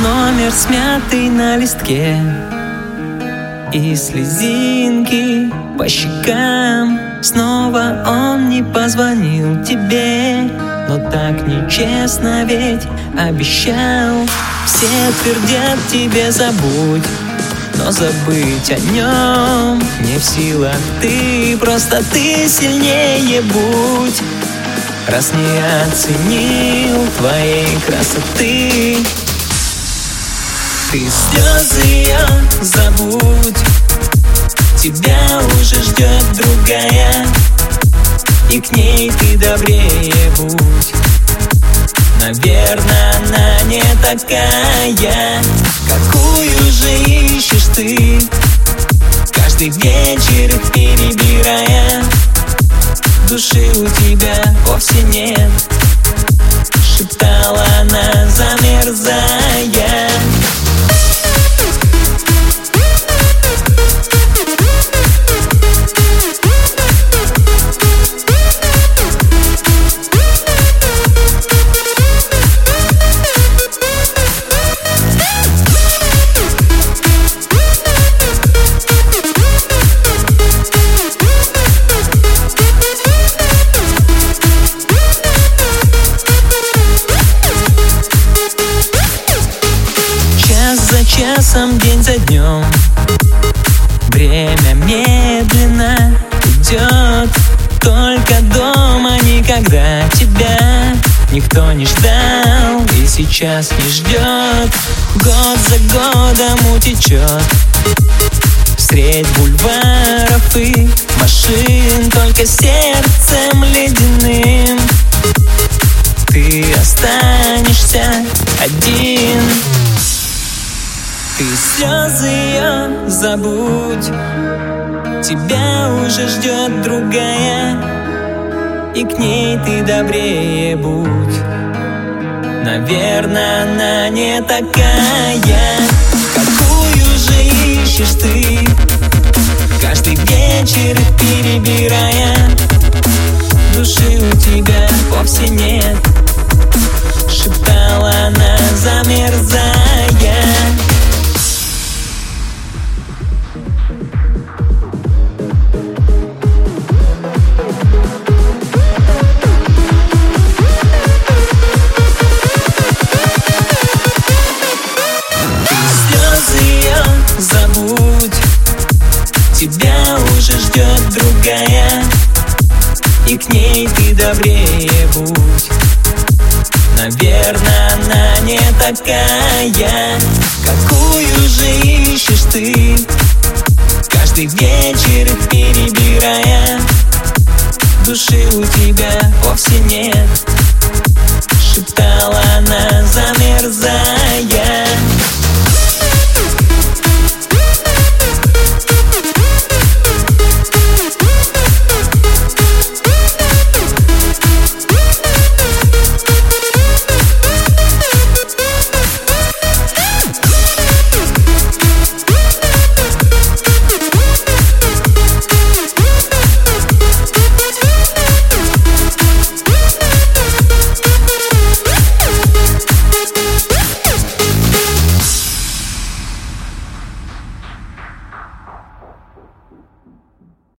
номер смятый на листке, и слезинки по щекам. Снова он не позвонил тебе, но так нечестно, ведь обещал. Все твердят тебе забудь, но забыть о нем не в силах ты. Просто ты сильнее будь, раз не оценил твоей красоты. Ты слезы ее забудь, тебя уже ждет другая, и к ней ты добрее будь. Наверное, она не такая, какую же ищешь ты, каждый вечер их перебирая. Души у тебя вовсе нет, шептала она, замерзая. За часом, день за днем, время медленно идет. Только дома никогда тебя никто не ждал и сейчас не ждет. Год за годом утечет средь бульваров и машин, только сердцем ледяным ты останешься один. Ты слезы ее забудь, тебя уже ждет другая, и к ней ты добрее будь. Наверное, она не такая, какую же ищешь ты, каждый вечер перебирая. Души у тебя вовсе нет, шептала она, замерзая. Забудь, тебя уже ждет другая, и к ней ты добрее будь. Наверное, она не такая, какую же ищешь ты, каждый вечер их перебирая. Души у тебя вовсе нет,